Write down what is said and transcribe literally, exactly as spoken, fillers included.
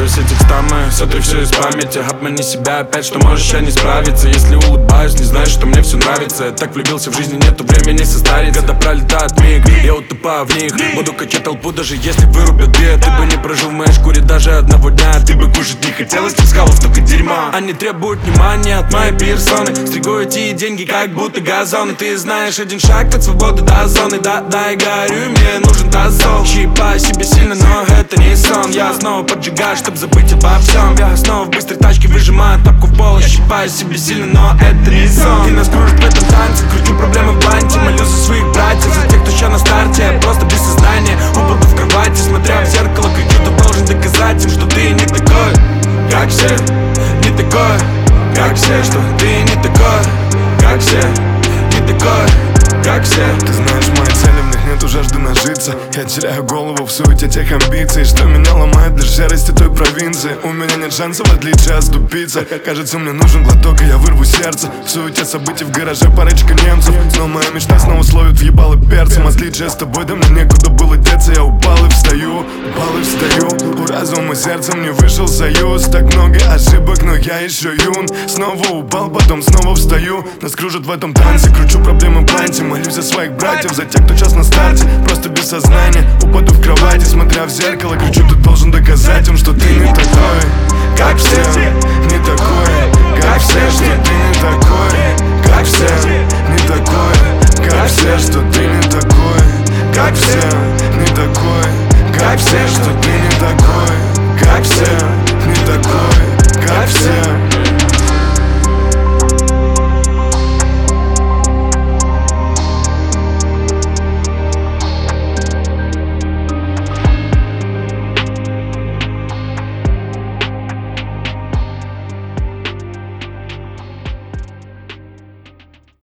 все текста мои, сотри все из памяти. Обмани себя опять, что можешь я не справиться. Если улыбаюсь, не знаешь, что мне все нравится. Я так влюбился в жизни, нету времени состариться. Когда пролетает миг, я утопаю в них. Буду качать толпу, даже если вырубят две. Ты бы не прожил в моей шкуре даже одного дня. Ты бы кушать не хотел, из тех скалов только дерьма. Они требуют внимания от моей персоны. Стригу эти деньги, как будто газоны. Ты знаешь, один шаг от свободы до зоны. Да, да, и горю, мне нужен тазол. Щипаю себе сильно, но это не сон. Я снова поджигаю, чтоб забыть обо всем. Я снова в быстрой тачке выжимаю тапку в пол. Я щипаю себе сильно, но это не сон. Ты нас кружит в этом танце, кручу проблемы в бланте. Молюсь за своих братьев, за тех, кто еще на старте. Я просто без сознания, упаду в кровати. Смотря в зеркало, кричу, ты должен доказать им, что ты не такой, как все. Не такой, как все, что ты не такой, как все. Не такой, как все. Ты знаешь, мои цели, в них нету жажды нажиться. Я теряю голову в суете тех амбиций, что меня ломает лишь серости той провинции. У меня нет шансов в отличие отступиться. Кажется, мне нужен глоток, и я вырву сердце. В суете событий в гараже парочка немцев. Но моя мечта снова словит въебалы перцем. Отличие с тобой, да мне некуда было деться. Я упал и встаю, упал и встаю. У разума и сердцем не вышел союз. Так много ошибок, но я еще юн. Снова упал, потом снова встаю. Нас кружат в этом танце, кручу проблемы в бланте. Молюсь за своих братьев, за тех, кто сейчас на старте. Просто без сознания, упаду в кровати. Смотря в зеркало, кричу, ты должен доказать им, что ты не такой, как все. Не такой, как все, что ты не такой, как все. Не такой, как все, что ты не такой, как все. Не такой, как все, что ты не такой, как все. Не такой.